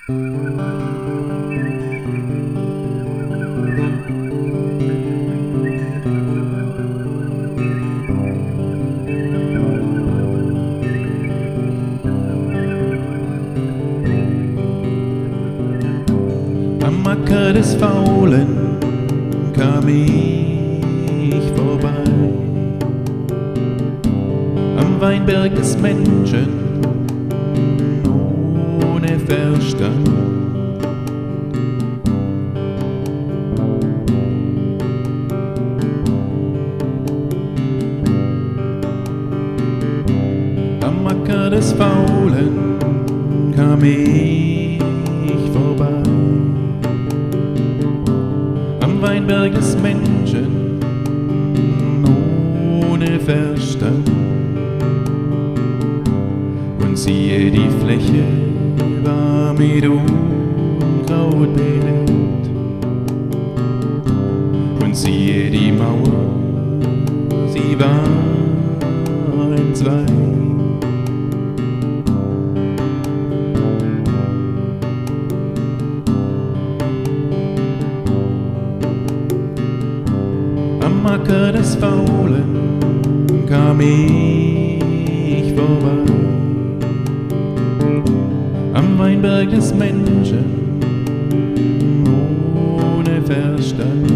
Am Acker des Faulen kam ich vorbei, am Weinberg des Menschen ohne Verstand. Am Acker des Faulen kam ich vorbei, am Weinberg des Menschen ohne Verstand. Und siehe, die Fläche war mit Unkraut bedeckt. Und siehe, die Mauer, sie war entzwei. Am Acker des Faulen kam ich vorbei, am Weinberg des Menschen ohne Verstand.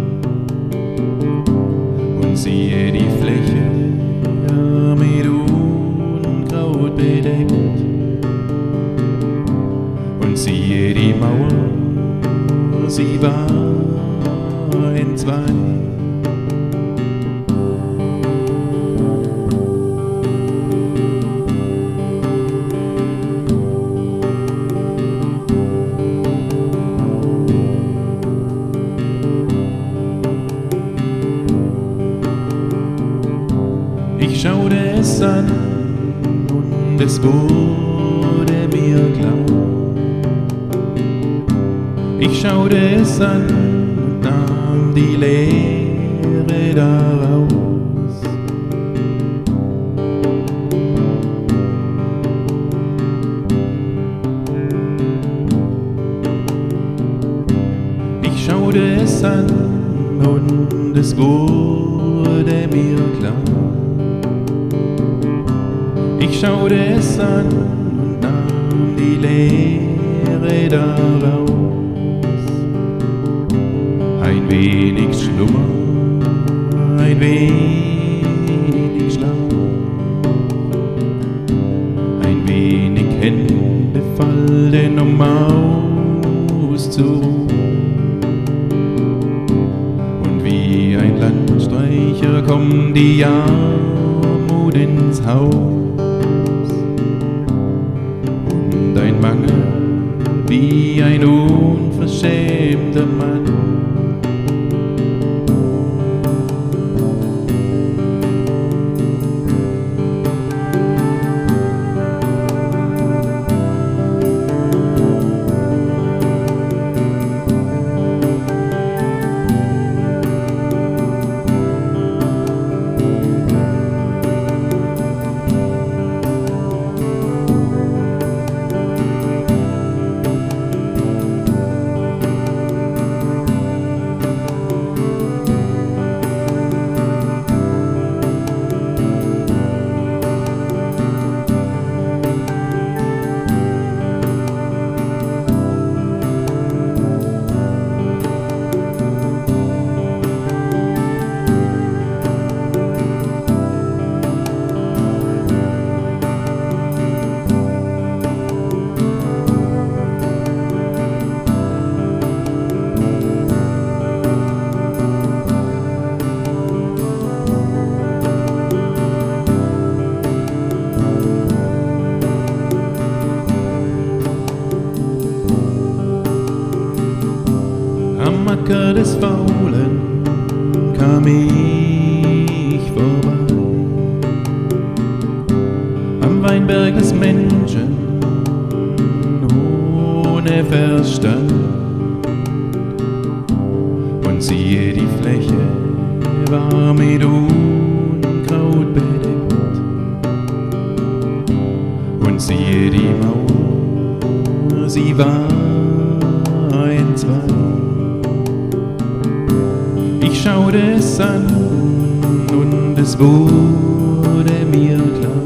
Und siehe, die Fläche mit Unkraut bedeckt. Und siehe, die Mauer, sie war entzwei. Ich schaute es an und es wurde mir klar. Ich schaute es an und nahm die Leere daraus. Ich schaute es an und es wurde mir klar. Ich schaute es an und nahm die Leere daraus. Ein wenig Schlummer, ein wenig Schlaf, ein wenig Hände falten, auszuruhen. Und wie ein Landstreicher kommt die Armut ins Haus. Ein Mangel wie ein unverschämter Mann. Am Acker des Faulen kam ich vorbei, am Weinberg des Menschen ohne Verstand. Und siehe, die Fläche war mit Unkraut bedeckt. Und siehe, die Mauer, sie war entzwei. Ich schaute es an und es wurde mir klar.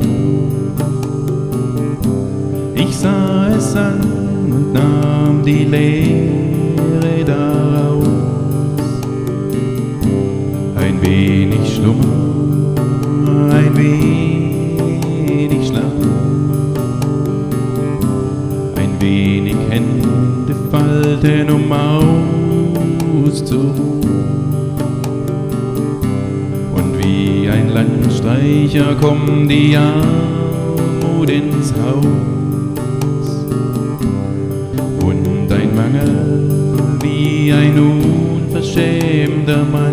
Ich sah es an und nahm die Lehre daraus. Ein wenig Schlummer, ein wenig Schlaf, ein wenig Hände falten, um auszuruhen. Und wie ein Landstreicher kommt die Armut ins Haus. Und ein Mangel wie ein unverschämter Mann